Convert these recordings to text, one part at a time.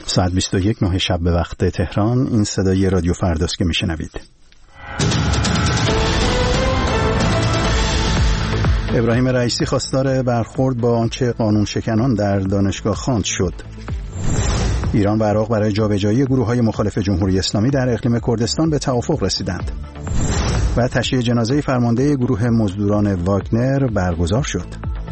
ساعت 21 شب به وقت تهران. این صدای رادیو فرداست که میشنوید. ابراهیم رئیسی خواستار برخورد با آنچه قانون شکنان در دانشگاه خواند شد. ایران و عراق برای جابجایی گروه‌های مخالف جمهوری اسلامی در اقلیم کردستان به توافق رسیدند. و تشییع جنازه فرمانده گروه مزدوران واگنر برگزار شد.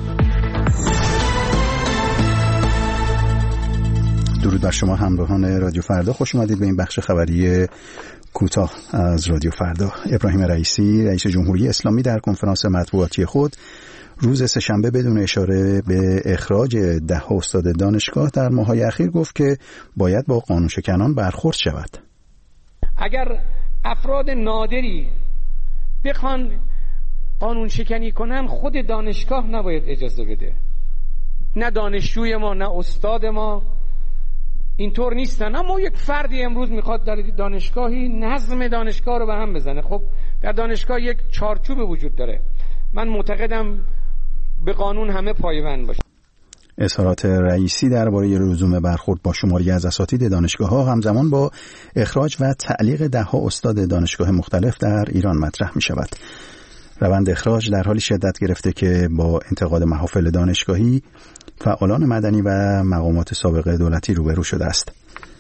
درود بر شما همراهان رادیو فردا، خوش اومدید به این بخش خبری کوتاه از رادیو فردا. ابراهیم رئیسی رئیس جمهوری اسلامی در کنفرانس مطبوعاتی خود روز سه‌شنبه بدون اشاره به اخراج 10 استاد دانشگاه در ماه‌های اخیر گفت که باید با قانون شکنان برخورد شود. اگر افراد نادری بخوان قانون شکنی کنن، خود دانشگاه نباید اجازه بده. نه دانشجوی ما نه استاد ما اینطور نیستن. اما یک فردی امروز میخواد در دانشگاهی نظم دانشگاه رو به هم بزنه. خب در دانشگاه یک چارچوب وجود داره. من معتقدم به قانون همه پایبند باشه. اظهارات رئیسی درباره لزوم برخورد با شماری از اساتید دانشگاه‌ها همزمان با اخراج و تعلیق 10 استاد دانشگاه مختلف در ایران مطرح می‌شود. روند اخراج در حالی شدت گرفته که با انتقاد محافل دانشگاهی فعالان مدنی و مقامات سابقه دولتی روبرو شده است.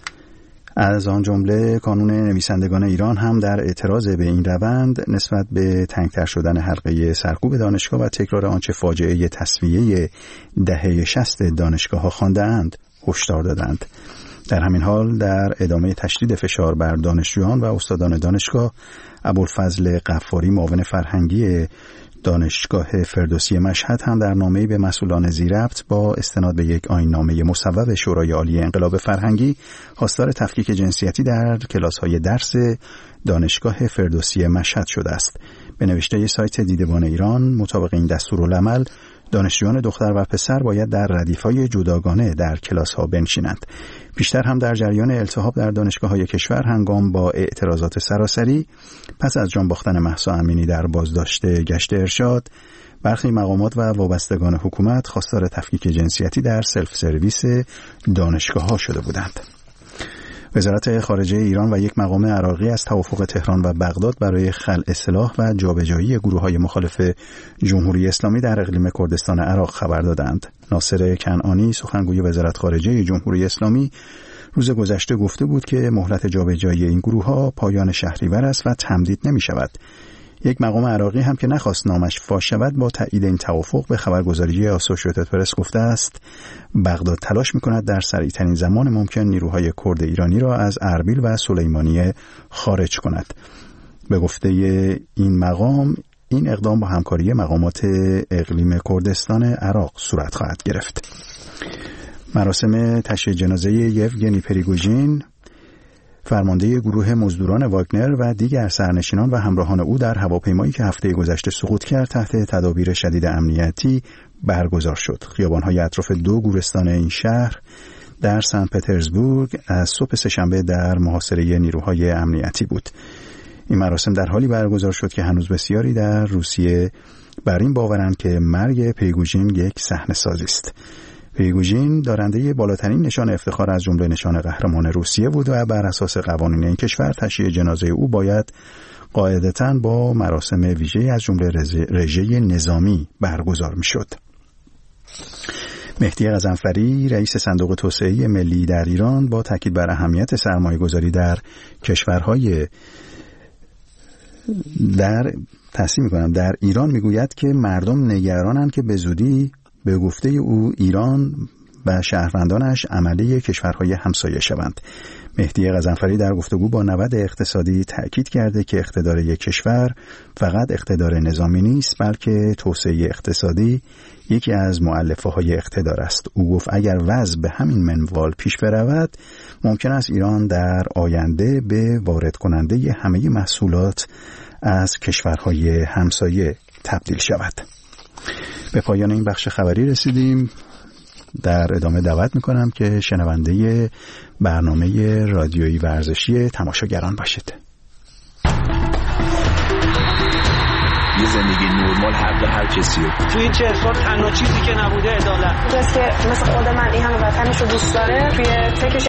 از آن جمله کانون نویسندگان ایران هم در اعتراض به این روند نسبت به تنگتر شدن حلقه سرکوب دانشگاه و تکرار آنچه فاجعه تسویه دهه 60 دانشگاه‌ها خوانده‌اند هشدار دادند. در همین حال در ادامه تشدید فشار بر دانشجویان و استادان دانشگاه، ابوالفضل غفاری معاون فرهنگی دانشگاه فردوسی مشهد هم در نامه‌ای به مسئولان ذی‌ربط با استناد به یک آیین‌نامه مصوب شورای عالی انقلاب فرهنگی خواستار تفکیک جنسیتی در کلاس‌های درس دانشگاه فردوسی مشهد شده است. به نوشته سایت دیدبان ایران، مطابق این دستورالعمل دانشجویان دختر و پسر باید در ردیف‌های جداگانه در کلاس‌ها بنشینند. پیشتر هم در جریان التهاب در دانشگاه‌های کشور هنگام با اعتراضات سراسری پس از جان باختن مهسا امینی در بازداشت گشت ارشاد، برخی مقامات و وابستگان حکومت خواستار تفکیک جنسیتی در سلف سرویس دانشگاه‌ها شده بودند. وزارت خارجه ایران و یک مقام عراقی از توافق تهران و بغداد برای خلع سلاح و جابجایی گروه‌های مخالف جمهوری اسلامی در اقلیم کردستان عراق خبر دادند. ناصر کنعانی سخنگوی وزارت خارجه جمهوری اسلامی روز گذشته گفته بود که مهلت جابجایی این گروه‌ها پایان شهریور است و تمدید نمی‌شود. یک مقام عراقی هم که نخواست نامش فاش شود با تایید این توافق به خبرگزاری آسوشییتد پرس گفته است بغداد تلاش می‌کند در سریع‌ترین زمان ممکن نیروهای کرد ایرانی را از اربیل و سلیمانیه خارج کند. به گفته این مقام این اقدام با همکاری مقامات اقلیم کردستان عراق صورت خواهد گرفت. مراسم تشییع جنازه یوگنی پریگوژین فرمانده گروه مزدوران واگنر و دیگر سرنشینان و همراهان او در هواپیمایی که هفته گذشته سقوط کرد تحت تدابیر شدید امنیتی برگزار شد. خیابان‌های اطراف 2 گورستان این شهر در سن پترزبورگ از صبح سه‌شنبه در محاصره نیروهای امنیتی بود. این مراسم در حالی برگزار شد که هنوز بسیاری در روسیه بر این باورند که مرگ پریگوژین یک صحنه‌سازی است. پریگوژین دارنده بالاترین نشان افتخار از جمله نشان قهرمان روسیه بود و بر اساس قوانین این کشور تشییع جنازه او باید قاعدتاً با مراسم ویژه‌ای از جمله رژه نظامی برگزار می‌شد. مهدی غضنفری رئیس صندوق توسعه ملی در ایران با تاکید بر اهمیت سرمایه‌گذاری در کشورهای در ایران میگوید که مردم نگرانند که به زودی به گفته او ایران و شهروندانش عمله کشورهای همسایه شوند. مهدی غضنفری در گفتگو با نود اقتصادی تأکید کرده که اقتدار یک کشور فقط اقتدار نظامی نیست بلکه توسعه اقتصادی یکی از مؤلفه‌های اقتدار است. او گفت اگر وضع به همین منوال پیش برود ممکن است ایران در آینده به وارد کننده همه محصولات از کشورهای همسایه تبدیل شود. به پایان این بخش خبری رسیدیم. در ادامه دعوت میکنم که شنونده برنامه رادیویی ورزشی تماشاگران باشید. یه زندگی نرمال حق هر کسیه. توی 40 سال تنها چیزی که نبوده عدالت. مثل خود من این همه وطنشو دوست داره، توی فکرش